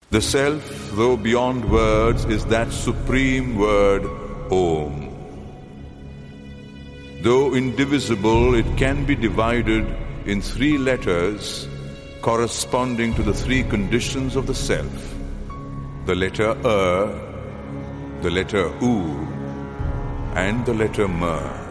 The self, though beyond words, is that supreme word, Om. Though indivisible, it can be divided in 3 letters corresponding to the 3 conditions of the self. The letter the letter U, and the letter M.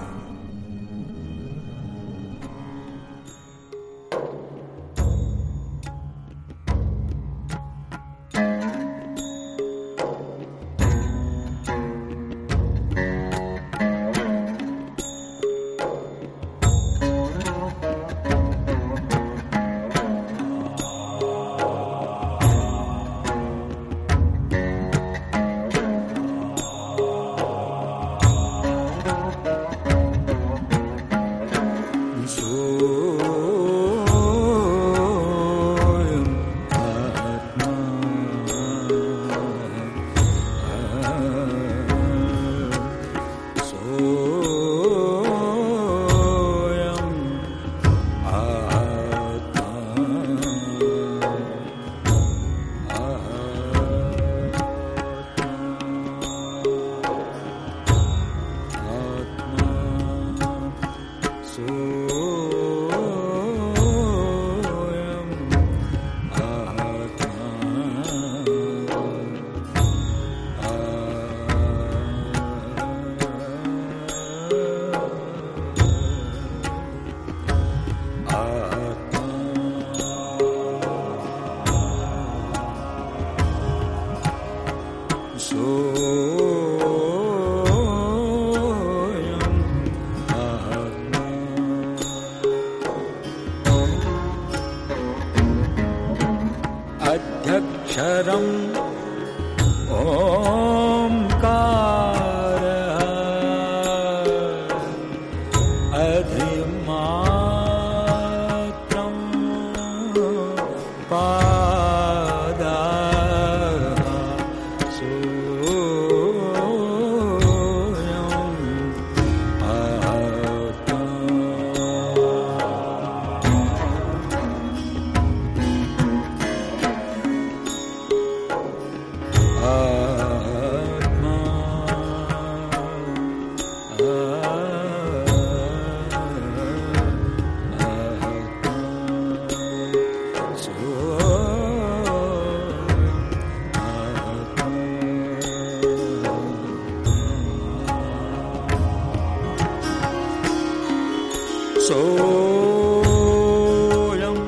सोऽयम्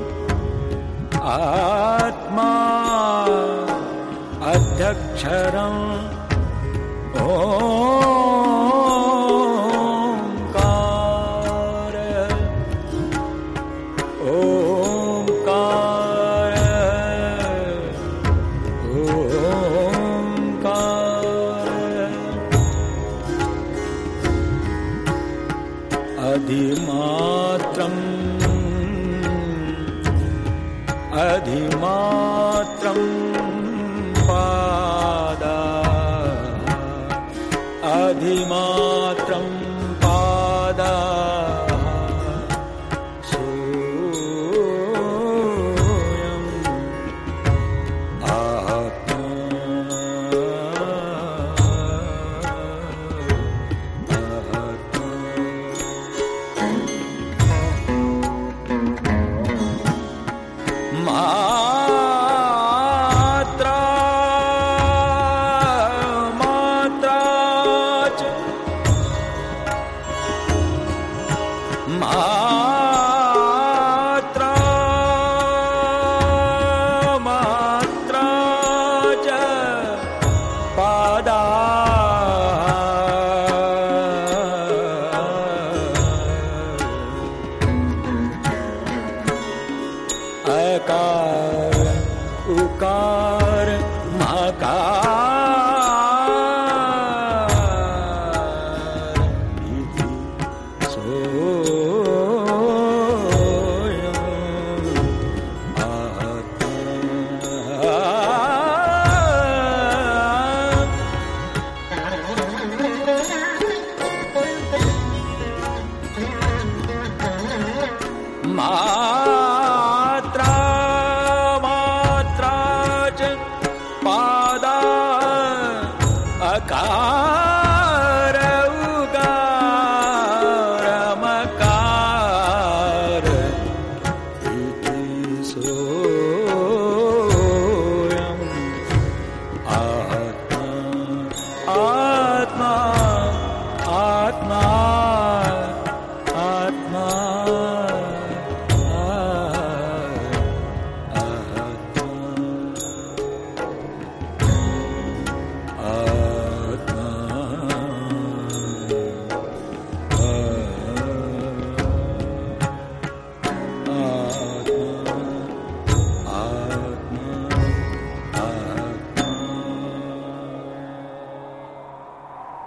आत्मा अध्यक्षरम् ओंकार ओंकार ओंकार अधिमात्रम् अधिमात्रम् पादा अधिमात्रम् पादा सोऽयम् आत्मा अकार उकार मकार इति सोऽयम् आत्मा मात्रा मात्रा च आ, आ,